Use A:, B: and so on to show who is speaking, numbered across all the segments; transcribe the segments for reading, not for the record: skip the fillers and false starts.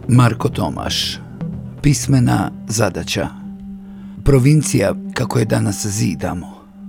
A: Marko Tomaš. Pismena zadaća. Provincija kako je danas zidamo.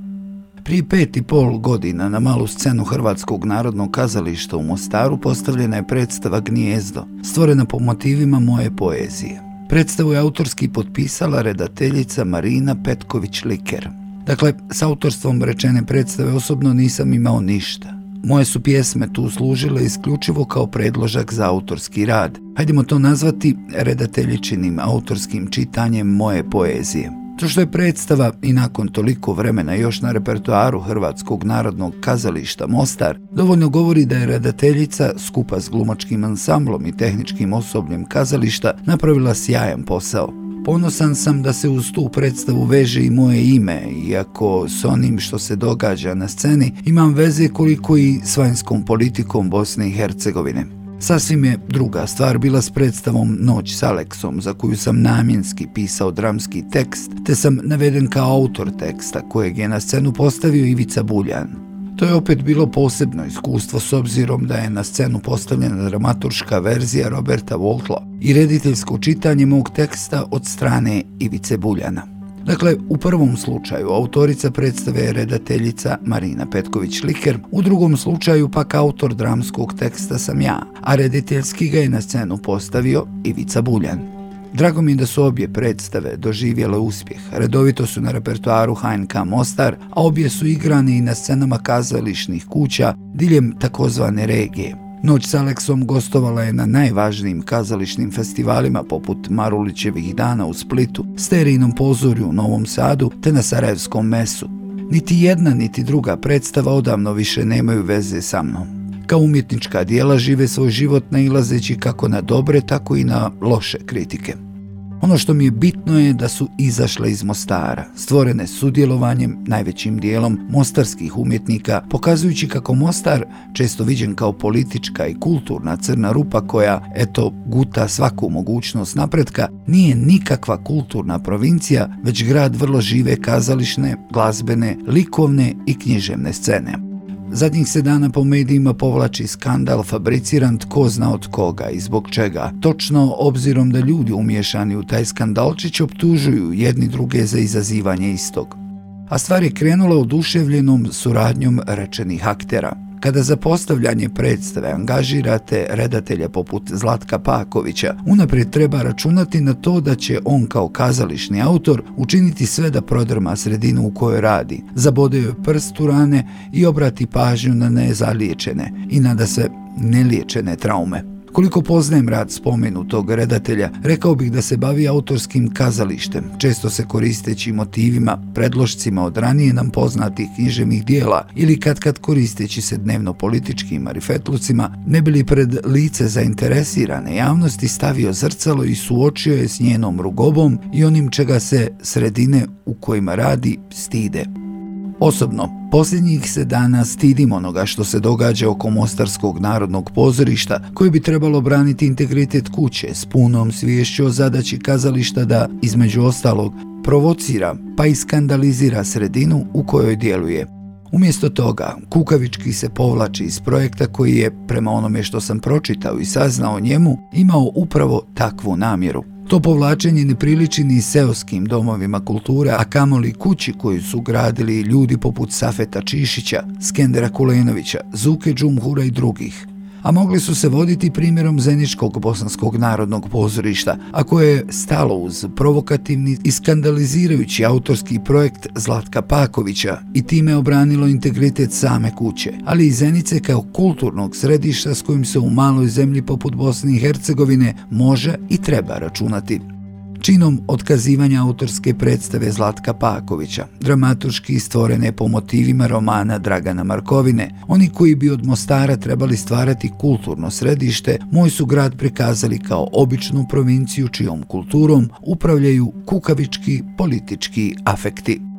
A: Prije 5,5 godina na malu scenu Hrvatskog narodnog kazališta u Mostaru postavljena je predstava Gnijezdo, stvorena po motivima moje poezije. Predstavu je autorski potpisala redateljica Marina Petković-Liker. Dakle, s autorstvom rečene predstave osobno nisam imao ništa. Moje su pjesme tu služile isključivo kao predložak za autorski rad. Hajdemo to nazvati redateljičinim autorskim čitanjem moje poezije. To što je predstava i nakon toliko vremena još na repertoaru Hrvatskog narodnog kazališta Mostar, dovoljno govori da je redateljica skupa s glumačkim ansamblom i tehničkim osobljem kazališta napravila sjajan posao. Ponosan sam da se uz tu predstavu veže i moje ime, iako s onim što se događa na sceni imam veze koliko i s vanjskom politikom Bosne i Hercegovine. Sasvim je druga stvar bila s predstavom Noć s Aleksom, za koju sam namjenski pisao dramski tekst, te sam naveden kao autor teksta, kojeg je na scenu postavio Ivica Buljan. To je opet bilo posebno iskustvo s obzirom da je na scenu postavljena dramaturška verzija Roberta Voltla i rediteljsko čitanje mog teksta od strane Ivice Buljana. Dakle, u prvom slučaju autorica predstave je redateljica Marina Petković-Liker, u drugom slučaju pak autor dramskog teksta sam ja, a rediteljski ga je na scenu postavio Ivica Buljan. Drago mi je da su obje predstave doživjele uspjeh. Redovito su na repertoaru HNK Mostar, a obje su igrane i na scenama kazališnih kuća diljem takozvane regije. Noć s Aleksom gostovala je na najvažnijim kazališnim festivalima poput Marulićevih dana u Splitu, Sterijnom pozorju u Novom Sadu te na Sarajevskom mesu. Niti jedna niti druga predstava odavno više nemaju veze sa mnom. Kao umjetnička djela žive svoj život nailazeći kako na dobre, tako i na loše kritike. Ono što mi je bitno je da su izašle iz Mostara, stvorene sudjelovanjem, najvećim dijelom, mostarskih umjetnika, pokazujući kako Mostar, često viđen kao politička i kulturna crna rupa koja, guta svaku mogućnost napretka, nije nikakva kulturna provincija, već grad vrlo žive kazališne, glazbene, likovne i književne scene. Zadnjih se dana po medijima povlači skandal fabriciran tko zna od koga i zbog čega, točno obzirom da ljudi umiješani u taj skandalčić optužuju jedni druge za izazivanje istog. A stvar je krenula oduševljenom suradnjom rečenih aktera. Kada za postavljanje predstave angažirate redatelja poput Zlatka Pakovića, unaprijed treba računati na to da će on kao kazališni autor učiniti sve da prodrma sredinu u kojoj radi, zabode joj prst u rane i obrati pažnju na nezaliječene i nadasve neliječene traume. Koliko poznajem rad spomenutog redatelja, rekao bih da se bavi autorskim kazalištem, često se koristeći motivima, predlošcima od ranije nam poznatih književnih dijela ili kad koristeći se dnevno političkim marifetlucima, ne bi li pred lice zainteresirane javnosti stavio zrcalo i suočio je s njenom rugobom i onim čega se sredine u kojima radi stide. Osobno, posljednjih se dana stidim onoga što se događa oko Mostarskog narodnog pozorišta, koje bi trebalo braniti integritet kuće s punom sviješću o zadaći kazališta da, između ostalog, provocira pa i skandalizira sredinu u kojoj djeluje. Umjesto toga, kukavički se povlači iz projekta koji je, prema onome što sam pročitao i saznao o njemu, imao upravo takvu namjeru. To povlačenje ne priliči ni seoskim domovima kulture, a kamoli kući koju su gradili ljudi poput Safeta Čišića, Skendera Kulenovića, Zuke Džumhura i drugih. A mogli su se voditi primjerom Zeničkog bosanskog narodnog pozorišta, a koje je stalo uz provokativni i skandalizirajući autorski projekt Zlatka Pakovića i time obranilo integritet same kuće, ali i Zenice kao kulturnog središta s kojim se u maloj zemlji poput Bosne i Hercegovine može i treba računati. Činom otkazivanja autorske predstave Zlatka Pakovića, dramaturški stvorene po motivima romana Dragana Markovine, oni koji bi od Mostara trebali stvarati kulturno središte, moj su grad prikazali kao običnu provinciju čijom kulturom upravljaju kukavički politički afekti.